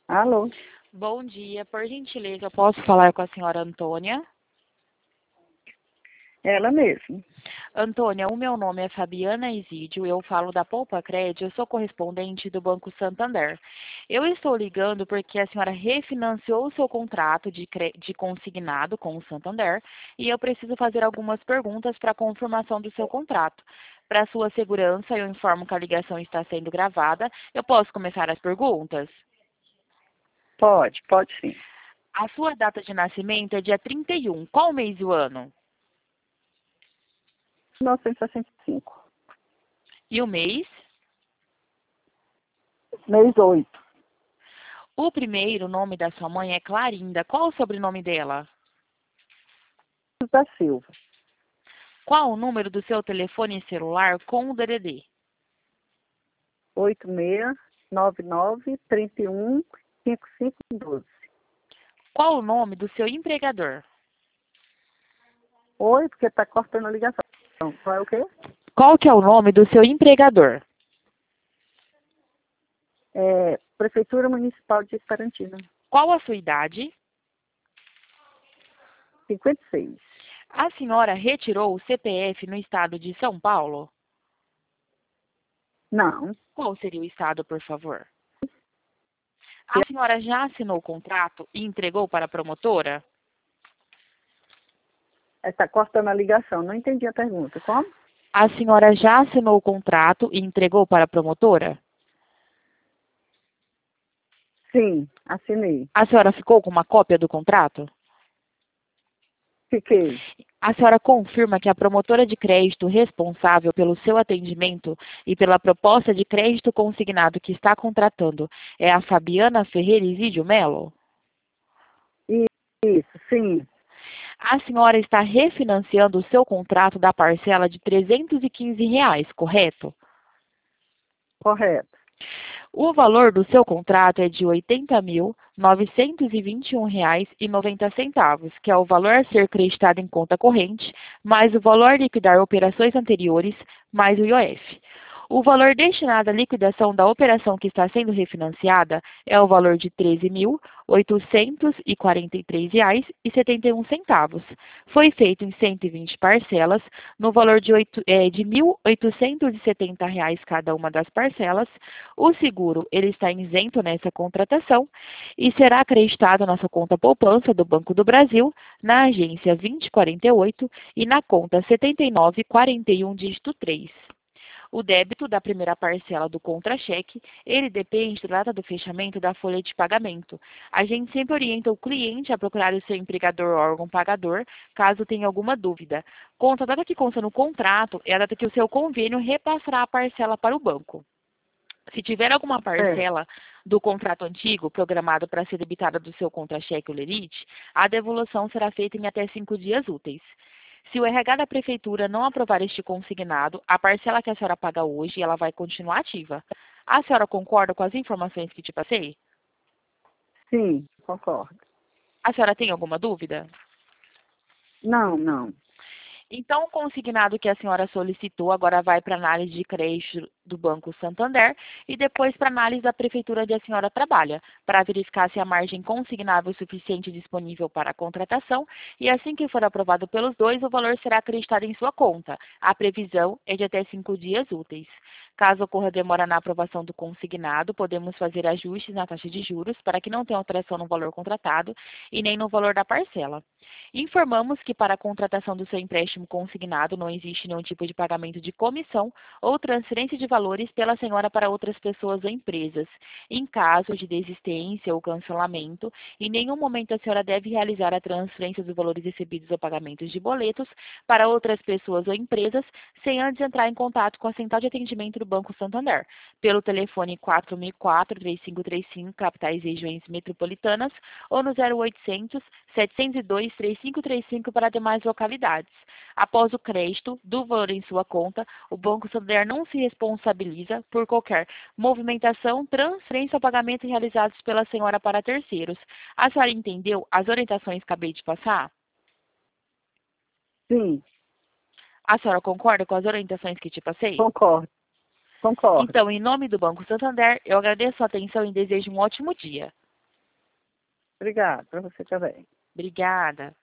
Alô? Bom dia, por gentileza, eu posso falar com a senhora Antônia? Ela mesmo. Antônia, o meu nome é Fabiana Isídio, eu falo da Poupa Crédito, eu sou correspondente do Banco Santander. Eu estou ligando porque a senhora refinanciou o seu contrato de consignado com o Santander e eu preciso fazer algumas perguntas para a confirmação do seu contrato. Para sua segurança, eu informo que a ligação está sendo gravada. Eu posso começar as perguntas? Pode sim. A sua data de nascimento é dia 31. Qual mês e o ano? 1965. E o mês? Mês 8. O primeiro nome da sua mãe é Clarinda. Qual o sobrenome dela? Da Silva. Qual o número do seu telefone celular com o DDD? 8699315512. Qual o nome do seu empregador? Oi, porque tá cortando a ligação. Qual é o quê? Qual que é o nome do seu empregador? Prefeitura Municipal de Parantina. Qual a sua idade? 56. A senhora retirou o CPF no estado de São Paulo? Não. Qual seria o estado, por favor? A senhora já assinou o contrato e entregou para a promotora? Está cortando a ligação. Não entendi a pergunta. Como? A senhora já assinou o contrato e entregou para a promotora? Sim, assinei. A senhora ficou com uma cópia do contrato? Fiquei. A senhora confirma que a promotora de crédito responsável pelo seu atendimento e pela proposta de crédito consignado que está contratando é a Fabiana Ferreira Isídio Melo? Isso, sim. A senhora está refinanciando o seu contrato da parcela de R$ 315, correto? Correto. O valor do seu contrato é de R$ 80.921,90, que é o valor a ser creditado em conta corrente, mais o valor a liquidar operações anteriores, mais o IOF. O valor destinado à liquidação da operação que está sendo refinanciada é o valor de R$ 13.843,71. Foi feito em 120 parcelas, no valor de R$ 1.870 cada uma das parcelas. O seguro ele está isento nessa contratação e será acreditado na sua conta poupança do Banco do Brasil, na agência 2048 e na conta 7941, dígito 3. O débito da primeira parcela do contra-cheque, ele depende da data do fechamento da folha de pagamento. A gente sempre orienta o cliente a procurar o seu empregador ou órgão pagador, caso tenha alguma dúvida. A data que consta no contrato é a data que o seu convênio repassará a parcela para o banco. Se tiver alguma parcela do contrato antigo programado para ser debitada do seu contra-cheque ou lerite, a devolução será feita em até 5 dias úteis. Se o RH da prefeitura não aprovar este consignado, a parcela que a senhora paga hoje, ela vai continuar ativa. A senhora concorda com as informações que te passei? Sim, concordo. A senhora tem alguma dúvida? Não. Então, o consignado que a senhora solicitou agora vai para análise de crédito do Banco Santander e depois para análise da prefeitura onde a senhora trabalha, para verificar se a margem consignável suficiente disponível para a contratação e assim que for aprovado pelos dois, o valor será acreditado em sua conta. A previsão é de até 5 dias úteis. Caso ocorra demora na aprovação do consignado, podemos fazer ajustes na taxa de juros para que não tenha alteração no valor contratado e nem no valor da parcela. Informamos que para a contratação do seu empréstimo consignado não existe nenhum tipo de pagamento de comissão ou transferência de valores pela senhora para outras pessoas ou empresas. Em caso de desistência ou cancelamento, em nenhum momento a senhora deve realizar a transferência dos valores recebidos ou pagamentos de boletos para outras pessoas ou empresas sem antes entrar em contato com a central de atendimento do Banco Santander, pelo telefone 4004-3535, capitais e regiões metropolitanas, ou no 0800 702 3535 para demais localidades. Após o crédito do valor em sua conta, o Banco Santander não se responsabiliza por qualquer movimentação, transferência ou pagamento realizados pela senhora para terceiros. A senhora entendeu as orientações que acabei de passar? Sim, A senhora concorda com as orientações que te passei? concordo. Então, em nome do Banco Santander, eu agradeço a atenção e desejo um ótimo dia. Obrigada, para você também. Obrigada.